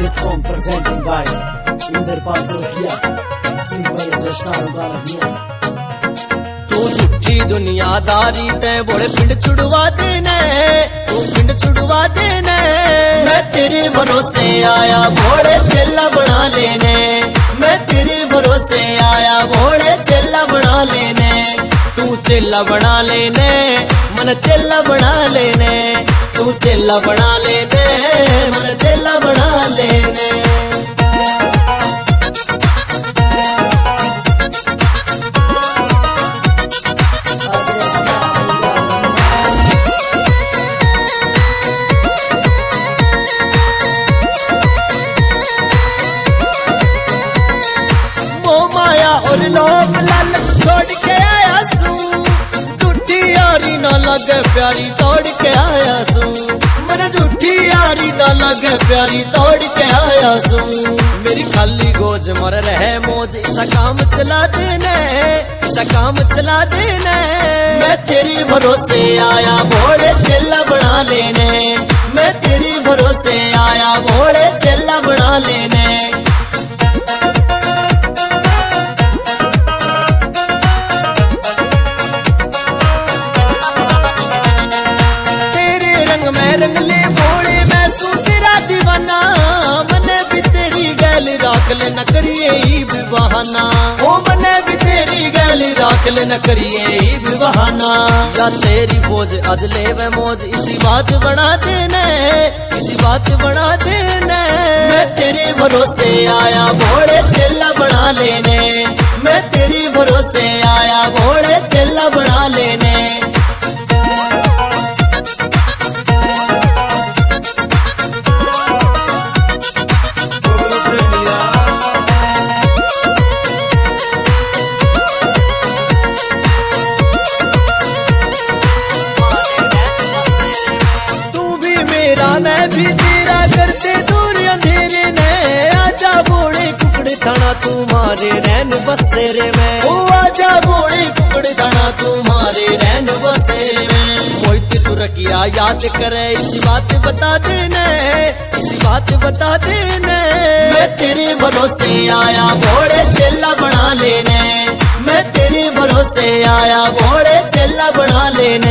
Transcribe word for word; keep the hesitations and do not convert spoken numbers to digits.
This song presenting by Inderpal Turkiya, sing by Justar Galahiya। तू झूठी दुनियादारी ते बोले पिंड छुड़वा देने, तू पिंड छुड़वा देने। मैं तेरे भरोसे आया भोले चेला बना लेने, मैं तेरे भरोसे आया भोले चेला बना लेने। तू चेला बना लेने, मन चेला बना लेने, तू चेला बना लेने, मन चेला बना लेने। और लोभ लालच छोड़ के आया सू, झूठी यारी ना लगे प्यारी तोड़ के आया सू। मैंने झूठी यारी ना लगे प्यारी तोड़ के आया सू। मेरी खाली गोज मर रहे मौज ऐसा काम चला देने, ऐसा काम चला देने। मैं तेरी भरोसे आया भोले चेला बना लेने, मैं तेरी भरोसे आया भोले चेला बना लेने। रंग ले भोले मैं सू तेरा दीवाना, मने भी तेरी गैल राख ले न करिए ही भी बहाना। ओ मने भी तेरी गैल राख ले न करिए ही भी बहाना। या तेरी फौज आज ले वे मौज इसी बात बना देने, इसी बात बना देने। मैं तेरे भरोसे आया भोले चेला बना लेने, मैं तेरी भरोसे आया भोले चेला बना लेने। मैं भी तेरा करते दूर अंधेरे ने, आजा बोले कुकड़े थाना तुम्हारे रैन बसेरे में। ओ आजा बोले कुकड़े थाना तुम्हारे रैन बसेरे में। मोहित तू रखिया याद करे इसी बात बता देने, इसी बात बता देने। मैं तेरे भरोसे आया भोले चेला बना लेने, मैं तेरे भरोसे आया भोले चेला बना लेने।